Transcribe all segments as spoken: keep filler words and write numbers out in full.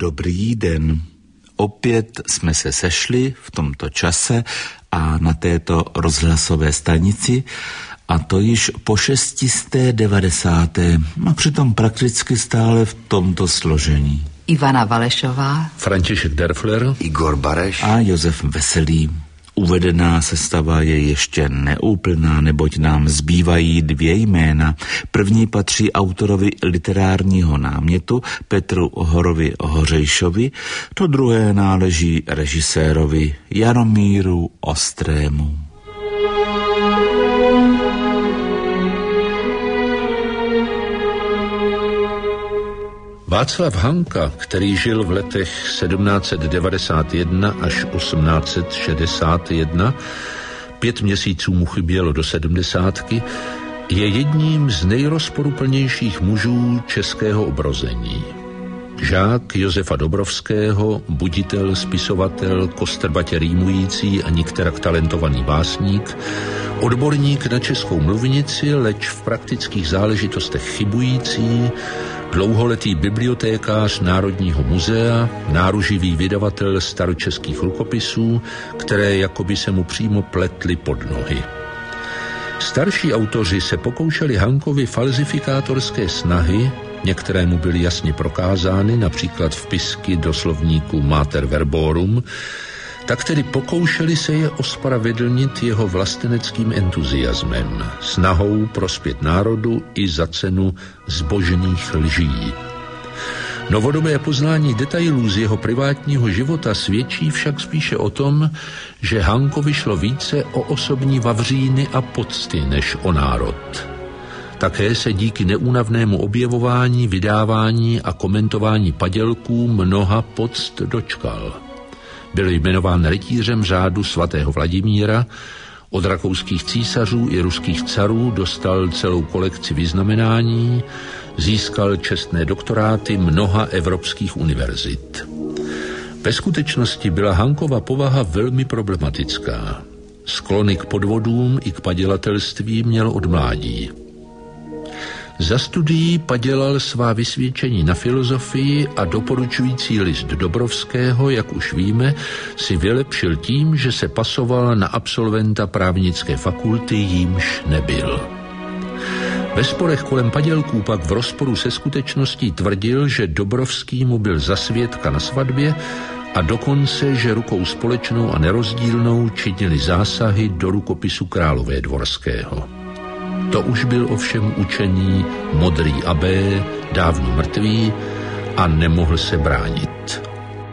Dobrý den. Opět jsme se sešli v tomto čase a na této rozhlasové stanici, a to již po šestisté devadesáté a přitom prakticky stále v tomto složení. Ivana Valešová, František Derfler, Igor Bareš a Josef Veselý. Uvedená sestava je ještě neúplná, neboť nám zbývají dvě jména. První patří autorovi literárního námětu Petru Horovi Hořejšovi, to druhé náleží režisérovi Jaromíru Ostrému. Václav Hanka, který žil v letech sedmnáct set devadesát jedna až osmnáct set šedesát jedna, pět měsíců mu chybělo do sedmdesátky, je jedním z nejrozporuplnějších mužů českého obrození. Žák Josefa Dobrovského, buditel, spisovatel, kostrbatě rýmující a nikterak talentovaný básník, odborník na českou mluvnici, leč v praktických záležitostech chybující, dlouholetý bibliotékář Národního muzea, náruživý vydavatel staročeských rukopisů, které jakoby se mu přímo pletly pod nohy. Starší autoři se pokoušeli Hankovi falzifikátorské snahy, některé mu byly jasně prokázány, například vpisky do slovníku Mater Verborum, tak tedy pokoušeli se je ospravedlnit jeho vlasteneckým entuziasmem, snahou prospět národu i za cenu zbožných lží. Novodobé poznání detailů z jeho privátního života svědčí však spíše o tom, že Hankovi šlo více o osobní vavříny a pocty než o národ. Také se díky neúnavnému objevování, vydávání a komentování padělků mnoha poct dočkal. Byl jmenován rytířem řádu svatého Vladimíra, od rakouských císařů i ruských carů dostal celou kolekci vyznamenání, získal čestné doktoráty mnoha evropských univerzit. Ve skutečnosti byla Hankova povaha velmi problematická. Sklony k podvodům i k padělatelství měl od mládí. Za studií padělal svá vysvědčení na filozofii a doporučující list Dobrovského, jak už víme, si vylepšil tím, že se pasoval na absolventa právnické fakulty, jímž nebyl. Ve sporech kolem padělků pak v rozporu se skutečností tvrdil, že Dobrovský mu byl za svědka na svatbě a dokonce, že rukou společnou a nerozdílnou činili zásahy do rukopisu Královédvorského. To už byl ovšem učení modrý abé, dávno mrtvý, a nemohl se bránit.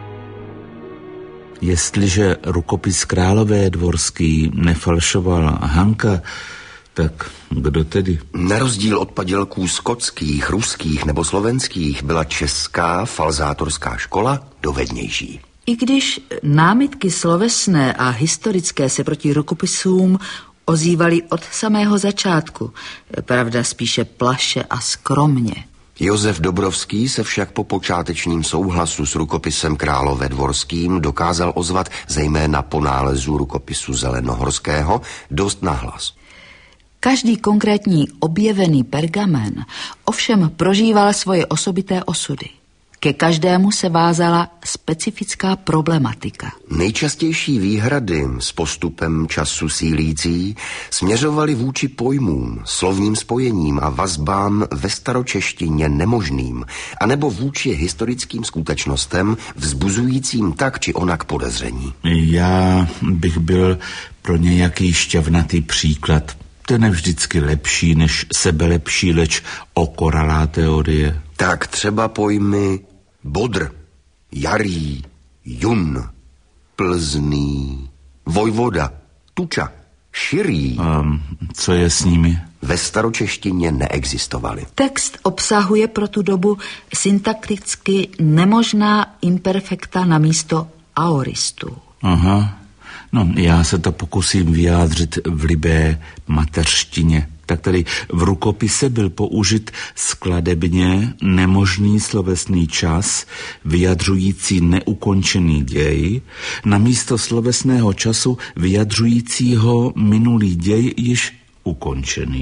Jestliže rukopis Královédvorský nefalšoval Hanka, tak kdo tedy? Na rozdíl od padělků skotských, ruských nebo slovenských byla česká falzátorská škola dovednější. I když námitky slovesné a historické se proti rukopisům ozývali od samého začátku, pravda spíše plaše a skromně. Josef Dobrovský se však po počátečním souhlasu s rukopisem Královédvorským dokázal ozvat zejména po nálezu rukopisu Zelenohorského dost nahlas. Každý konkrétní objevený pergamen ovšem prožíval svoje osobité osudy. Ke každému se vázala specifická problematika. Nejčastější výhrady s postupem času sílící směřovaly vůči pojmům, slovním spojením a vazbám ve staročeštině nemožným, anebo vůči historickým skutečnostem vzbuzujícím tak či onak podezření. Já bych byl pro nějaký šťavnatý příklad. Ten je vždycky lepší než sebelepší, leč okoralá teorie. Tak třeba pojmy bodr, jarý, jun, plzný, vojvoda, tuča, širý. Um, co je s nimi? Ve staročeštině neexistovaly. Text obsahuje pro tu dobu syntakticky nemožná imperfekta na místo aoristu. Aha, no já se to pokusím vyjádřit v libé mateřštině. Tak tady v rukopise byl použit skladebně nemožný slovesný čas, vyjadřující neukončený děj, na místo slovesného času vyjadřujícího minulý děj již ukončený.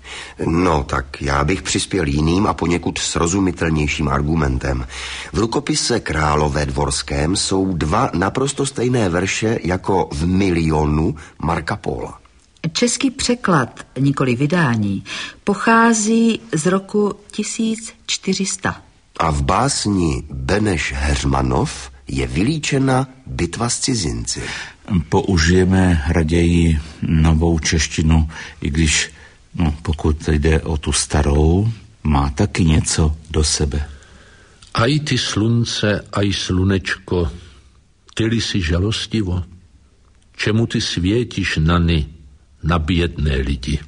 No, tak já bych přispěl jiným a poněkud srozumitelnějším argumentem. V rukopise Králové dvorském jsou dva naprosto stejné verše jako v Milionu Marca Pola. Český překlad, nikoli vydání, pochází z roku tisíc čtyři sta. A v básni Beneš Heřmanov je vylíčena bitva s cizinci. Použijeme raději novou češtinu, i když, no, pokud jde o tu starou, má taky něco do sebe. Aj ty slunce, aj slunečko, tyli si žalostivo, čemu ty světíš nany na bědné lidi.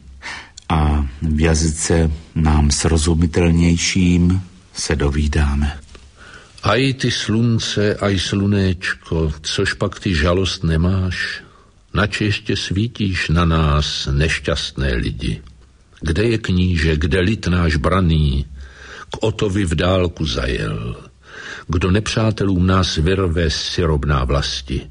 A v jazyce nám srozumitelnějším se dovídáme. Aj ty slunce, aj slunéčko, což pak ty žalost nemáš, nač ještě svítíš na nás, nešťastné lidi. Kde je kníže, kde lid náš braný, k Otovi v dálku zajel, kdo nepřátelům nás vyrve z sirobná vlasti.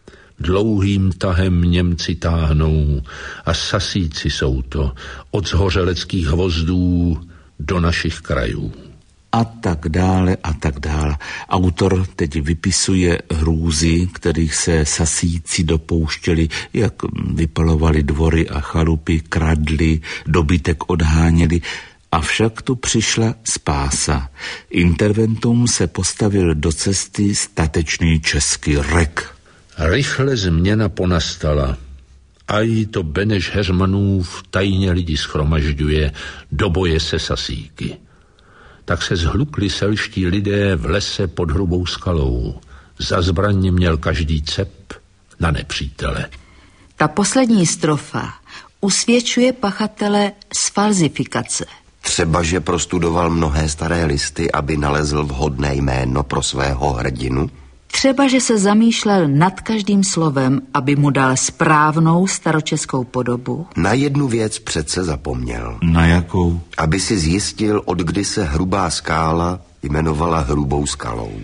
Dlouhým tahem Němci táhnou a sasíci jsou to od zhořeleckých hvozdů do našich krajů. A tak dále, a tak dále. Autor teď vypisuje hrůzy, kterých se sasíci dopouštěli, jak vypalovali dvory a chalupy, kradli, dobytek odháněli. Avšak tu přišla spása. Interventum se postavil do cesty statečný český rek. Rychle změna ponastala. Aj to Beneš Heřmanův tajně lidi schromažďuje, do boje se sasíky. Tak se zhlukli selští lidé v lese pod hrubou skalou. Za zbraně měl každý cep na nepřítele. Ta poslední strofa usvědčuje pachatele z falzifikace. Třeba, že prostudoval mnohé staré listy, aby nalezl vhodné jméno pro svého hrdinu? Třeba, že se zamýšlel nad každým slovem, aby mu dal správnou staročeskou podobu? Na jednu věc přece zapomněl. Na jakou? Aby si zjistil, od kdy se Hrubá skála jmenovala Hrubou skalou.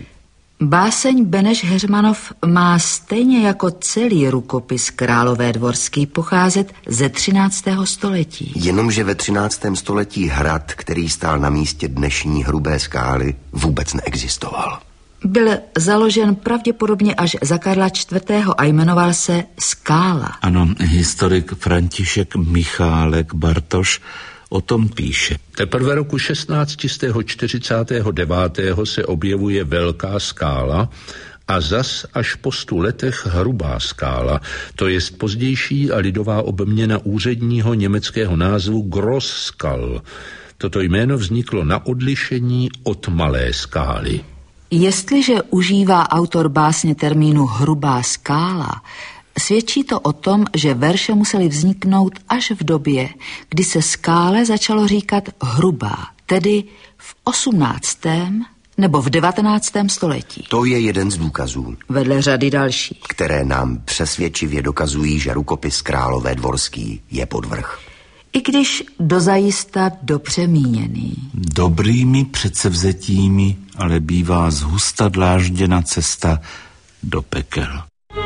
Báseň Beneš Heřmanov má stejně jako celý rukopis Králové dvorský pocházet ze třináctého století. Jenomže ve třináctém století hrad, který stál na místě dnešní Hrubé skály, vůbec neexistoval. Byl založen pravděpodobně až za Karla čtvrtého a jmenoval se Skála. Ano, historik František Michálek Bartoš o tom píše. Teprve roku šestnáct čtyřicet devět se objevuje Velká skála a zas až po stu letech Hrubá skála, to jest pozdější a lidová obměna úředního německého názvu Großskal. Toto jméno vzniklo na odlišení od Malé skály. Jestliže užívá autor básně termínu Hrubá skála, svědčí to o tom, že verše musely vzniknout až v době, kdy se skále začalo říkat Hrubá, tedy v osmnáctém nebo v devatenáctém století. To je jeden z důkazů. Vedle řady dalších. Které nám přesvědčivě dokazují, že rukopis Králové dvorský je podvrh. I když dozajista dobře míněný. Dobrými předsevzetími ale bývá zhusta dlážděna cesta do pekel.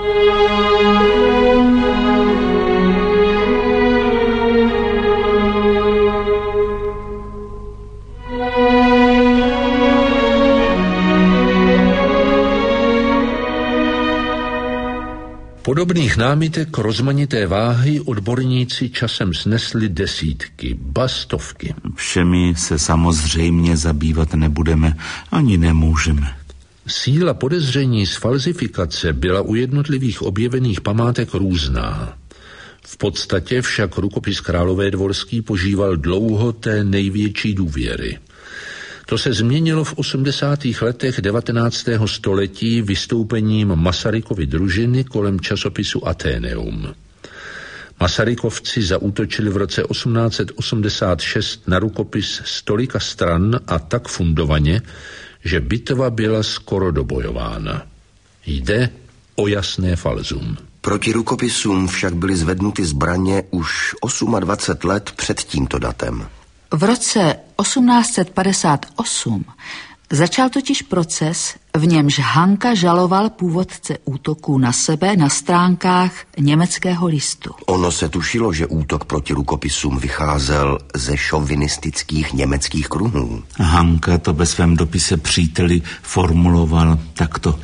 Podobných námitek rozmanité váhy odborníci časem snesli desítky, ba stovky. Všemi se samozřejmě zabývat nebudeme, ani nemůžeme. Síla podezření z falzifikace byla u jednotlivých objevených památek různá. V podstatě však rukopis Králové dvorský požíval dlouho té největší důvěry. To se změnilo v osmdesátých letech devatenáctého století vystoupením Masarykovy družiny kolem časopisu Atheneum. Masarykovci zaútočili v roce osmnáct osmdesát šest na rukopis z tolika stran a tak fundovaně, že bitva byla skoro dobojována. Jde o jasné falzum. Proti rukopisům však byly zvednuty zbraně už dvacet osm let před tímto datem. V roce osmnáct padesát osm začal totiž proces, v němž Hanka žaloval původce útoků na sebe na stránkách německého listu. Ono se tušilo, že útok proti rukopisům vycházel ze šovinistických německých kruhů. Hanka to ve svém dopise příteli formuloval takto.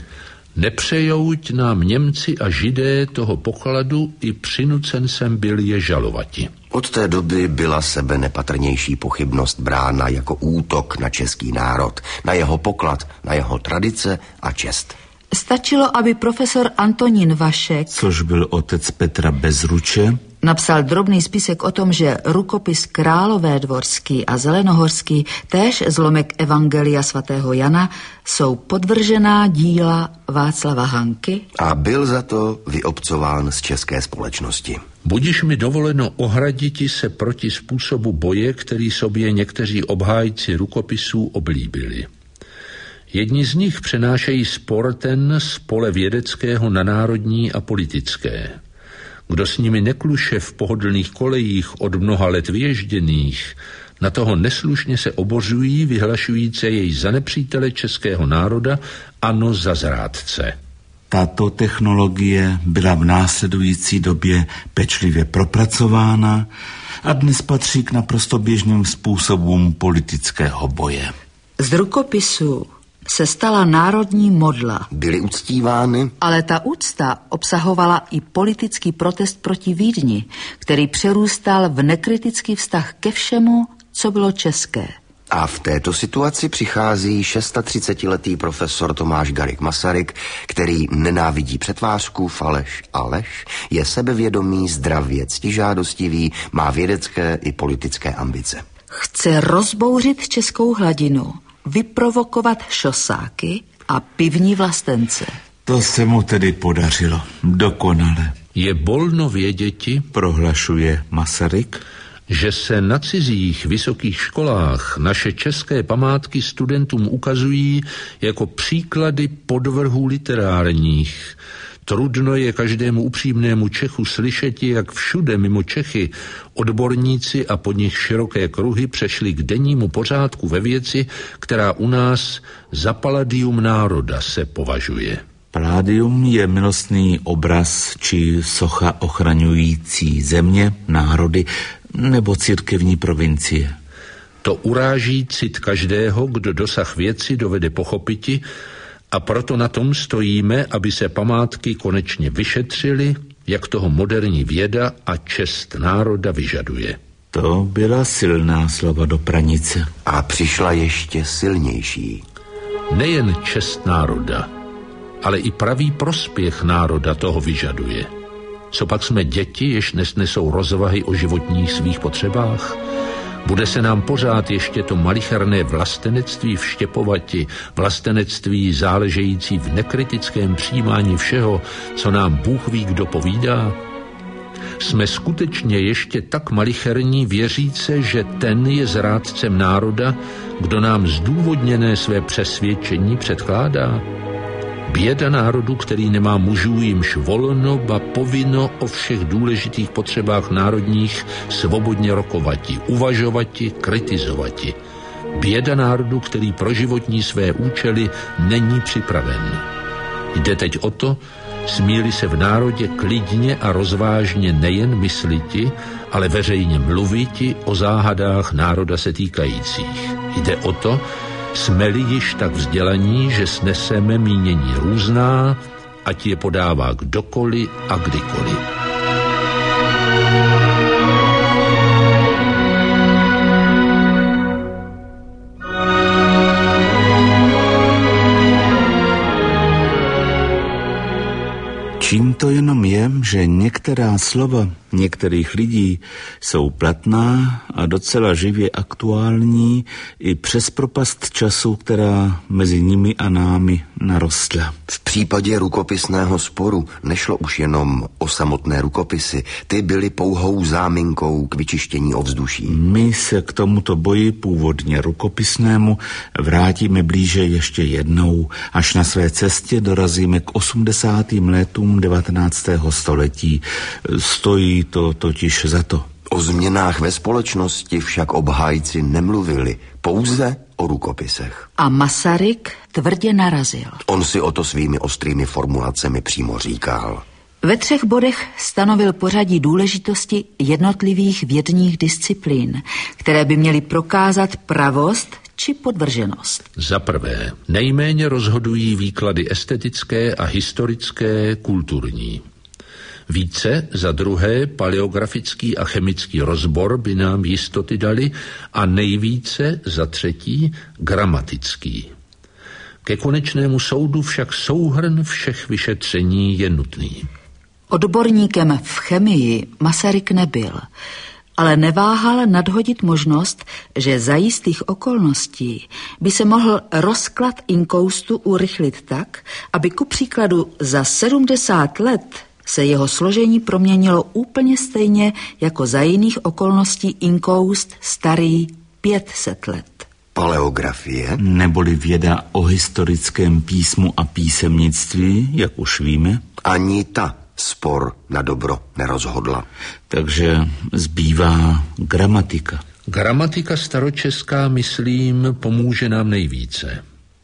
Nepřejouť nám Němci a Židé toho pokladu, i přinucen jsem byl je žalovati. Od té doby byla sebe nepatrnější pochybnost brána jako útok na český národ, na jeho poklad, na jeho tradice a čest. Stačilo, aby profesor Antonín Vašek, což byl otec Petra Bezruče, napsal drobný spisek o tom, že rukopis Královédvorský a Zelenohorský, též zlomek Evangelia svatého Jana, jsou podvržená díla Václava Hanky. A byl za to vyobcován z české společnosti. Budiž mi dovoleno ohraditi se proti způsobu boje, který sobě někteří obhájci rukopisů oblíbili. Jedni z nich přenášejí spor ten z pole vědeckého na národní a politické. Kdo s nimi nekluše v pohodlných kolejích od mnoha let vyježděných, na toho neslušně se obořují, vyhlašujíce jej za nepřítele českého národa, ano za zrádce. Tato technologie byla v následující době pečlivě propracována a dnes patří k naprosto běžným způsobům politického boje. Z rukopisů se stala národní modla. Byly uctívány, ale ta úcta obsahovala i politický protest proti Vídni, který přerůstal v nekritický vztah ke všemu, co bylo české. A v této situaci přichází třicetišestiletý profesor Tomáš Garrigue Masaryk, který nenávidí přetvářku, faleš a lež, je sebevědomý, zdravě ctižádostivý, má vědecké i politické ambice. Chce rozbouřit českou hladinu, vyprovokovat šosáky a pivní vlastence. To se mu tedy podařilo dokonale. Je bolno věděti, prohlašuje Masaryk, že se na cizích vysokých školách naše české památky studentům ukazují jako příklady podvrhů literárních. Trudno je každému upřímnému Čechu slyšeti, jak všude mimo Čechy odborníci a pod nich široké kruhy přešli k dennímu pořádku ve věci, která u nás za palladium národa se považuje. Palladium je milostný obraz či socha ochraňující země, národy nebo církevní provincie. To uráží cit každého, kdo dosah věci dovede pochopiti, a proto na tom stojíme, aby se památky konečně vyšetřily, jak toho moderní věda a čest národa vyžaduje. To byla silná slova do pranice. A přišla ještě silnější. Nejen čest národa, ale i pravý prospěch národa toho vyžaduje. Co pak jsme děti, jež nesnesou rozvahy o životních svých potřebách? Bude se nám pořád ještě to malicherné vlastenectví vštěpovati, vlastenectví záležející v nekritickém přijímání všeho, co nám Bůh ví, kdo povídá? Jsme skutečně ještě tak malicherní věříce, že ten je zrádcem národa, kdo nám zdůvodněné své přesvědčení předkládá? Běda národu, který nemá mužů, jimž volno, ba povinno o všech důležitých potřebách národních svobodně rokovati, uvažovati, kritizovati. Běda národu, který pro životní své účely není připraven. Jde teď o to, smí-li se v národě klidně a rozvážně nejen mysliti, ale veřejně mluviti o záhadách národa se týkajících. Jde o to, jsme-li již tak vzdělaní, že sneseme mínění různá, ať je podává kdokoliv a kdykoliv. Čím to jenom je, že některá slova některých lidí jsou platná a docela živě aktuální i přes propast času, která mezi nimi a námi narostla. V případě rukopisného sporu nešlo už jenom o samotné rukopisy, ty byly pouhou záminkou k vyčištění ovzduší. My se k tomuto boji původně rukopisnému vrátíme blíže ještě jednou, až na své cestě dorazíme k osmdesátým letům devatenáctého století. Stojí to totiž za to. O změnách ve společnosti však obhájci nemluvili, pouze o rukopisech. A Masaryk tvrdě narazil. On si o to svými ostrými formulacemi přímo říkal. Ve třech bodech stanovil pořadí důležitosti jednotlivých vědních disciplín, které by měly prokázat pravost či podvrženost. Za prvé, nejméně rozhodují výklady estetické a historické, kulturní. Více, za druhé, paleografický a chemický rozbor by nám jistoty dali a nejvíce, za třetí, gramatický. Ke konečnému soudu však souhrn všech vyšetření je nutný. Odborníkem v chemii Masaryk nebyl, ale neváhal nadhodit možnost, že za jistých okolností by se mohl rozklad inkoustu urychlit tak, aby ku příkladu za sedmdesát let se jeho složení proměnilo úplně stejně jako za jiných okolností inkoust starý pět set let. Paleografie? Neboli věda o historickém písmu a písemnictví, jak už víme? Ani ta spor na dobro nerozhodla. Takže zbývá gramatika. Gramatika staročeská, myslím, pomůže nám nejvíce.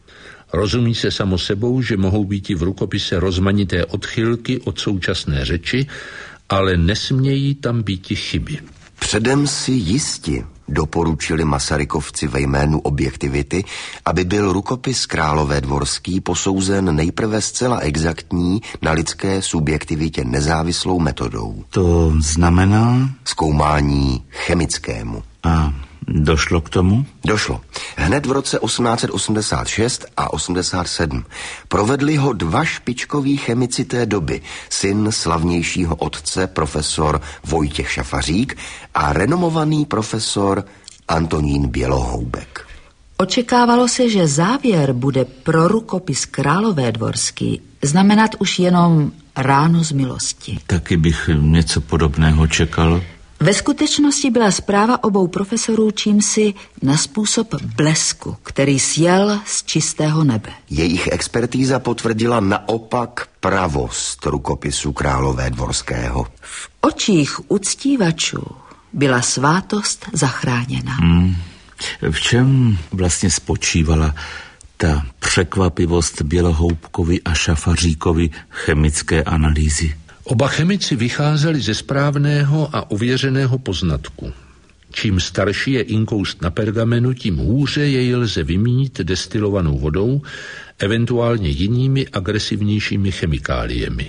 Rozumí se samo sebou, že mohou být i v rukopise rozmanité odchylky od současné řeči, ale nesmějí tam být i chyby. Předem si jisti doporučili Masarykovci ve jménu objektivity, aby byl rukopis Královédvorský posouzen nejprve zcela exaktní na lidské subjektivitě nezávislou metodou. To znamená? Zkoumání chemickému. A došlo k tomu? Došlo. Hned v roce osmnáct set osmdesát šest a osmdesát sedm provedli ho dva špičkoví chemici té doby, syn slavnějšího otce profesor Vojtěch Šafařík a renomovaný profesor Antonín Bělohoubek. Očekávalo se, že závěr bude pro rukopis Královédvorský znamenat už jenom ránu z milosti. Taky bych něco podobného čekal. Ve skutečnosti byla zpráva obou profesorů čímsi na způsob blesku, který sjel z čistého nebe. Jejich expertíza potvrdila naopak pravost rukopisu Královédvorského. V očích uctívačů byla svátost zachráněna. Hmm. V čem vlastně spočívala ta překvapivost Bělohoubkovi a Šafaříkovi chemické analýzy? Oba chemici vycházeli ze správného a ověřeného poznatku. Čím starší je inkoust na pergamenu, tím hůře jej lze vymít destilovanou vodou, eventuálně jinými agresivnějšími chemikáliemi.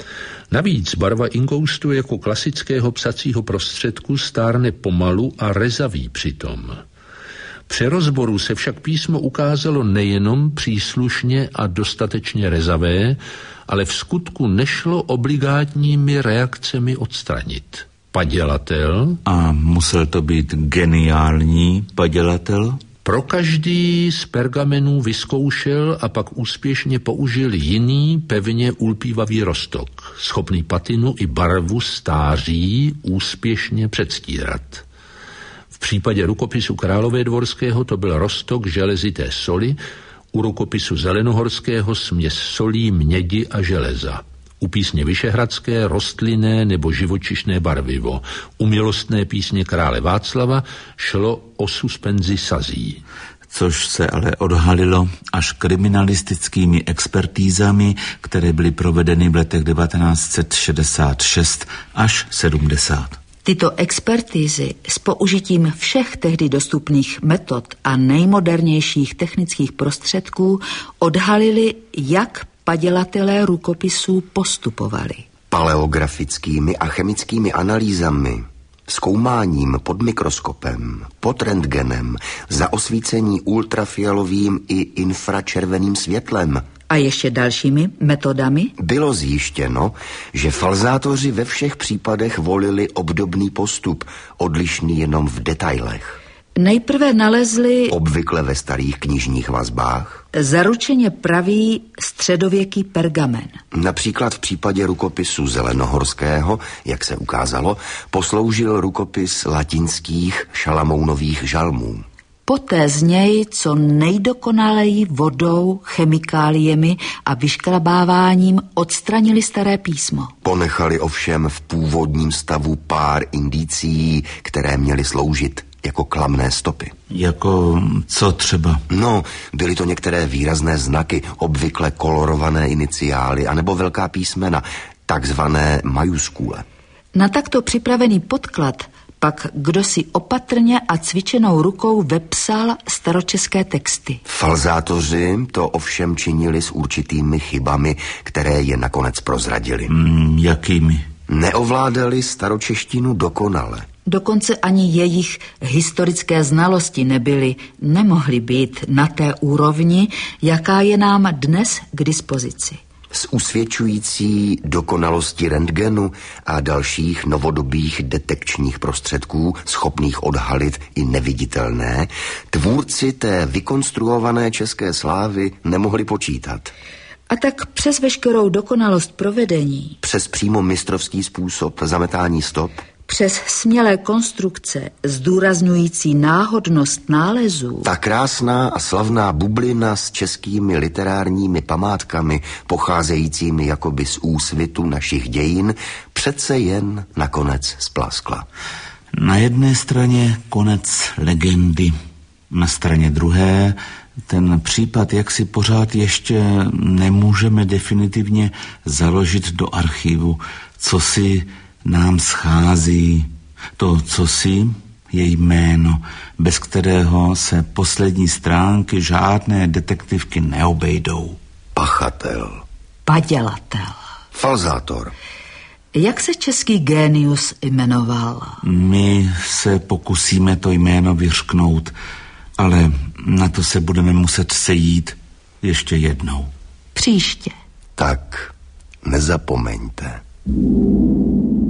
Navíc barva inkoustu jako klasického psacího prostředku stárne pomalu a rezaví přitom. Při rozboru se však písmo ukázalo nejenom příslušně a dostatečně rezavé, ale v skutku nešlo obligátními reakcemi odstranit. Padělatel... A musel to být geniální padělatel? Pro každý z pergamenů vyzkoušel a pak úspěšně použil jiný pevně ulpívavý roztok, schopný patinu i barvu stáří úspěšně předstírat. V případě rukopisu Královédvorského to byl roztok železité soli, u rukopisu Zelenohorského směs solí, mědi a železa. U písně Vyšehradské rostlinné nebo živočišné barvivo. U milostné písně krále Václava šlo o suspenzi sazí. Což se ale odhalilo až kriminalistickými expertízami, které byly provedeny v letech devatenáct set šedesát šest až sedmdesát. Tyto expertízy s použitím všech tehdy dostupných metod a nejmodernějších technických prostředků odhalily, jak padělatelé rukopisů postupovali. Paleografickými a chemickými analýzami, zkoumáním pod mikroskopem, pod rentgenem, za osvícení ultrafialovým i infračerveným světlem. A ještě dalšími metodami? Bylo zjištěno, že falzátoři ve všech případech volili obdobný postup, odlišný jenom v detailech. Nejprve nalezli, obvykle ve starých knižních vazbách, zaručeně pravý středověký pergamen. Například v případě rukopisu Zelenohorského, jak se ukázalo, posloužil rukopis latinských Šalamounových žalmů. Poté z něj co nejdokonaleji vodou, chemikáliemi a vyškrabáváním odstranili staré písmo. Ponechali ovšem v původním stavu pár indicií, které měly sloužit jako klamné stopy. Jako co třeba? No, byly to některé výrazné znaky, obvykle kolorované iniciály, anebo velká písmena, takzvané majuskule. Na takto připravený podklad pak kdosi opatrně a cvičenou rukou vepsal staročeské texty. Falzátoři to ovšem činili s určitými chybami, které je nakonec prozradili. Mm, jakými? Neovládali staročeštinu dokonale. Dokonce ani jejich historické znalosti nebyly, nemohly být na té úrovni, jaká je nám dnes k dispozici. S usvědčující dokonalosti rentgenu a dalších novodobých detekčních prostředků, schopných odhalit i neviditelné, tvůrci té vykonstruované české slávy nemohli počítat. A tak přes veškerou dokonalost provedení, Přes přímo mistrovský způsob zametání stop, přes smělé konstrukce zdůrazňující náhodnost nálezů, ta krásná a slavná bublina s českými literárními památkami, pocházejícími jakoby z úsvitu našich dějin, přece jen nakonec splaskla. Na jedné straně konec legendy, na straně druhé ten případ, jak si pořád ještě nemůžeme definitivně založit do archivu, co si nám schází. To, co si, je jméno, bez kterého se poslední stránky žádné detektivky neobejdou. Pachatel. padělatel. Falzátor. Jak se český génius jmenoval? My se pokusíme to jméno vyřknout, ale na to se budeme muset sejít ještě jednou. Příště. Tak nezapomeňte.